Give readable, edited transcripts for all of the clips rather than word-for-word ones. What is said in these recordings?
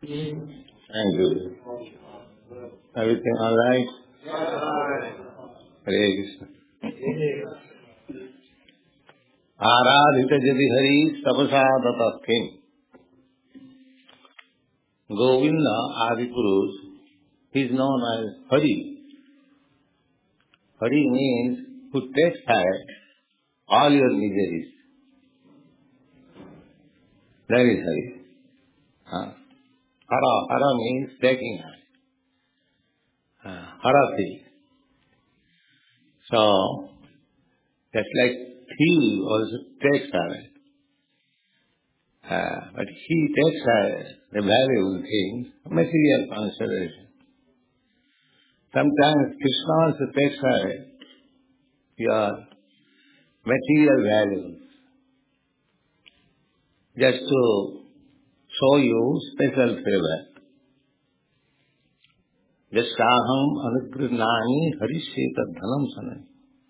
Thank you. Everything all right? Hare Krishna. Aradhita jadi hari tapasa tata kim. Govinda Adipurush, he is known as Hari. Hari means who takes away all your miseries. That is Hari. Hara means taking away. Harati. So, just like he also takes away. But he takes away the valuable things, material consideration. Sometimes Krishna also takes away your material values just to show you special favor. Jasaham anugrhnani harisheta dhanam sanai.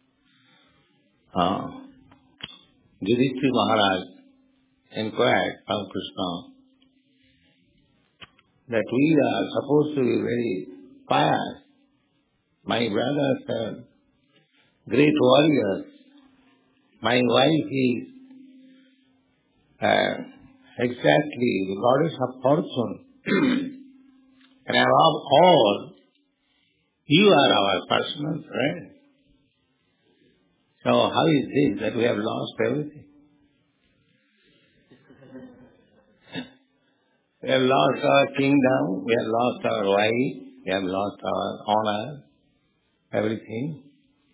Yudhishthira Maharaj inquired from Krishna that we are supposed to be very pious. My brothers are great warriors. My wife is exactly the goddess of fortune. And above all, you are our personal friend. So how is this that we have lost everything? We have lost our kingdom, we have lost our wife, we have lost our honor, everything.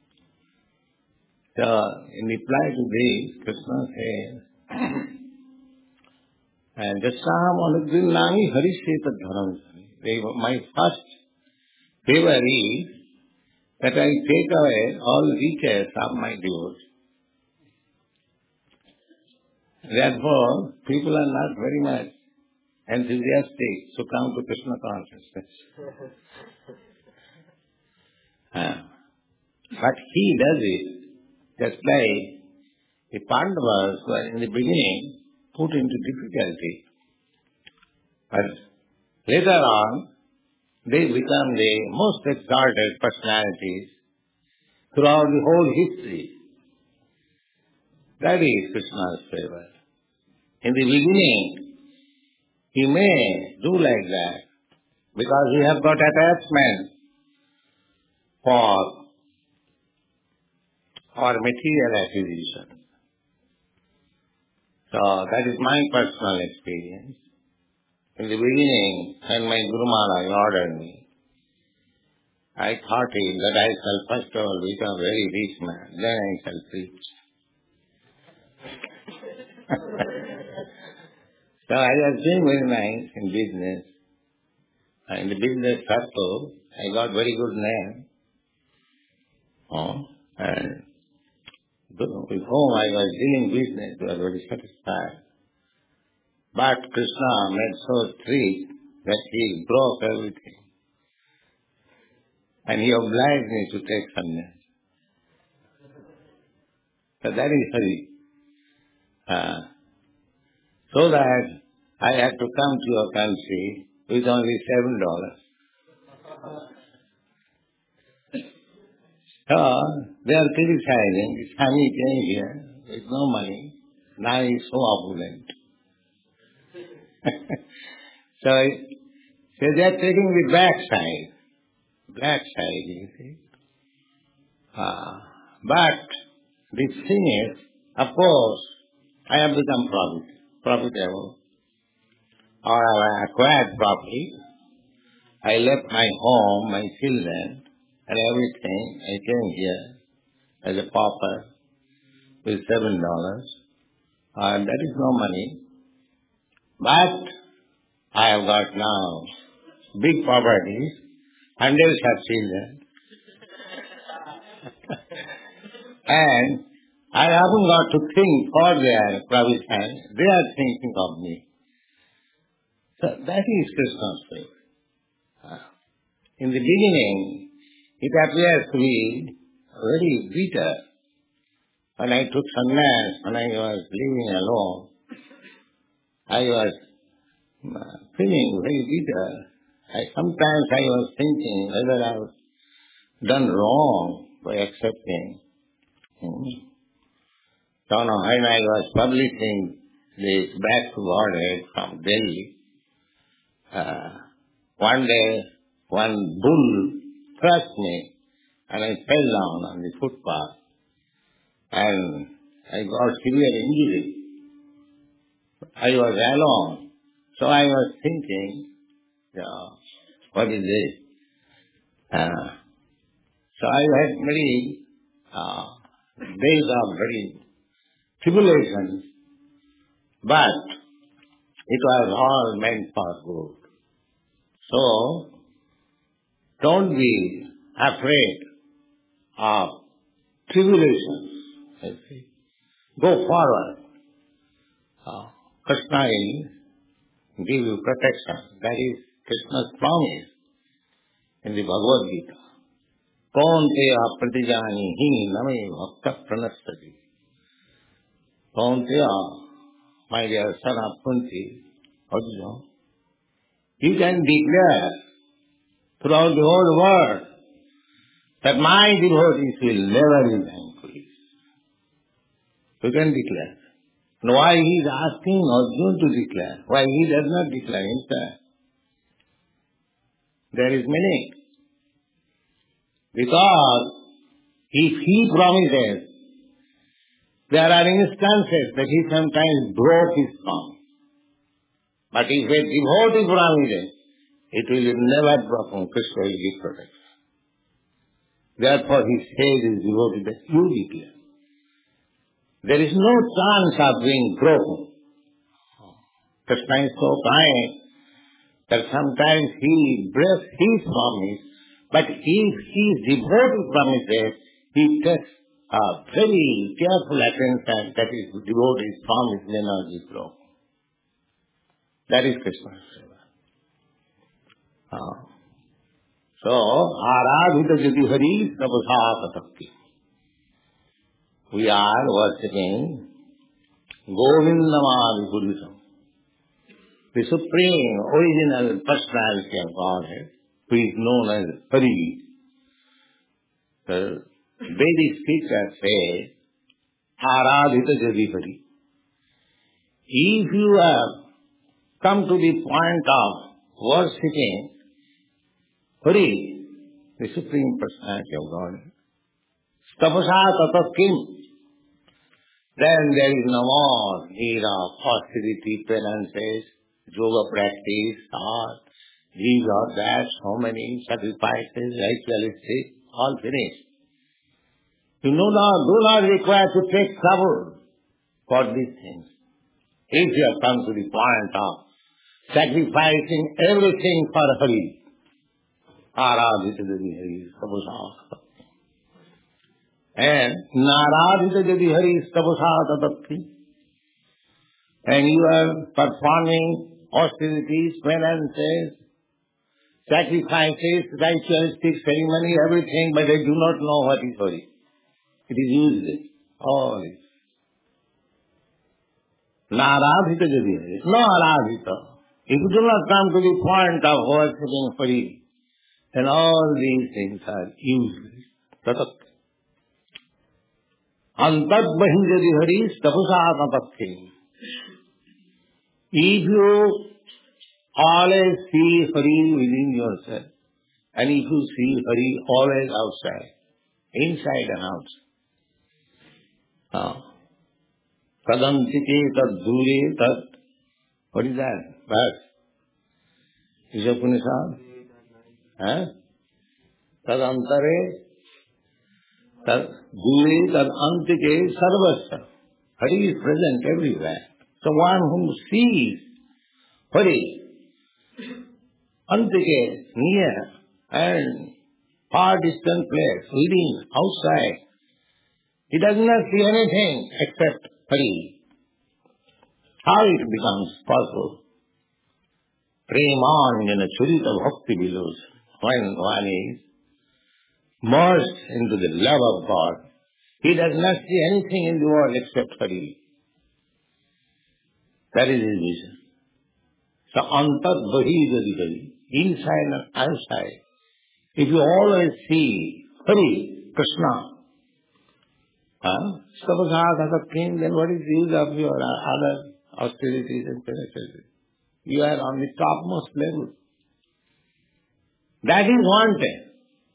So in reply to this, Krishna says, and Jasaham anugrhnani harisheta dharam. My first favor is that I take away all riches of my devotees. Therefore, people are not very much enthusiastic to come to Krishna consciousness. But he does it just like the Pandavas were in the beginning put into difficulty. But later on, they become the most exalted personalities throughout the whole history. That is Krishna's favor. In the beginning, he may do like that because he has got attachment for material acquisition. So that is my personal experience. In the beginning, when my Guru Maharaj ordered me, I thought that I shall first of all become a very rich man, then I shall preach. So I was doing very nice in business. In the business circle, I got very good name. And with whom I was dealing business, they were very satisfied. But Krishna made so strict that he broke everything. And he obliged me to take sannyas. So that is Hari. So that I had to come to your country with only $7. So they are criticizing, Swami came here with no money, now he is so opulent. So they are taking the black side, you see. But the thing is, of course, I have become profitable, or I acquired property. I left my home, my children, and everything. I came here as a pauper with $7. That is no money. But I have got now big properties, hundreds of children. And I haven't got to think for their provision. They are thinking of me. So that is Krishna's favor. In the beginning, it appears to be very bitter. When I took sannyas, when I was living alone, I was feeling very bitter. Sometimes I was thinking whether I have done wrong by accepting. So now when I was publishing this Back to Godhead from Delhi, one day one bull thrust me and I fell down on the footpath and I got severe injury. I was alone. So I was thinking, what is this? So I had many days of very tribulations, but it was all meant for good. So don't be afraid of tribulations. Go forward. Krishna will give you protection. That is Krishna's promise in the Bhagavad Gita. Kaunteya pratijanihi name bhakta pranastati. Kaunteya, my dear son of Kunti, Arjuna, you can declare throughout the whole world that my devotees will never be vanquished. You can declare. And why he is asking Arjuna to declare? Why he does not declare himself? There is meaning. Because if he promises, there are instances that he sometimes broke his promise. But if a devotee promises, it will be never broken. Krishna will give protection. Therefore he says his devotee that you declare. There is no chance of being broken. Krishna is so kind that sometimes he breaks his promise, but if his devotee promises, he takes a very careful attention that his devotee's promise may not be broken. That is Krishna's seva. So, Aradhita Jati Hari Tapasa Tatapti. We are worshipping Govindamadi Buddhism, the supreme original personality of Godhead, who is known as Hari. The Vedic scriptures say, Aradhita Jadi Hari. If you have come to the point of worshipping Hari, the supreme personality of Godhead, tapasa tata kim, then there is no more need of austerity, penances, yoga practice, or these or that, so many sacrifices, ritualistic, all finished. You do not require to take trouble for these things. If you have come to the point of sacrificing everything for Hari, Aradhita Jadi Hari, Sabusha. And Naradhita Jadi Hari Tapasa Tatapti. And you are performing austerities, penances, sacrifices, ritualistic ceremony, everything, but they do not know what is Hari. It is useless. All is. Naradhita Jadi Hari. No Aradhita. If you do not come to the point of worshipping Hari, then all these things are useless. Tatapti. Antad bahijadi Hari tapasa tatapti. If you always see Hari within yourself, and if you see Hari always outside, inside and outside, tadantike tad dure tad, what is that? Verse. Is it Upanishad? Tadantare tad dure tad antike sarvasya. Hari is present everywhere. So one who sees Hari, antike, near, and far distant place, within, outside, he does not see anything except Hari. How it becomes possible? Premanjana Churita Bhakti belows when one is merged into the love of God. He does not see anything in the world except Hari. That is his vision. So antar bahi jadi hari, inside and outside. If you always see Hari, Krishna, Sabasada king, then what is the use of your other austerities and penitentials? You are on the topmost level. That is wanted.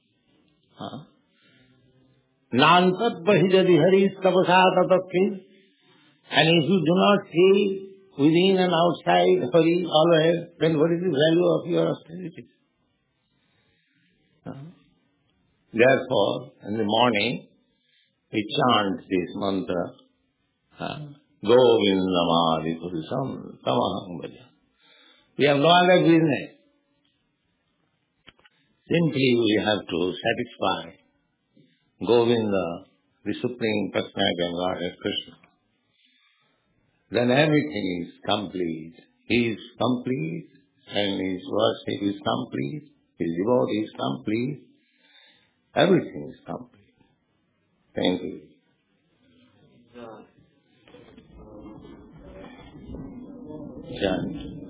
Nantat bahijadi hari tapasata king. And if you do not see within and outside Hari always, then what is the value of your austerity? Therefore, in the morning, we chant this mantra, Govindamadi Purusam Tamaham Bhaja. We have no other business. Simply we have to satisfy Govinda, the Supreme Personality of Godhead Krishna. Then everything is complete. He is complete and his worship is complete. His devotee is complete. Everything is complete. Thank you. Chant.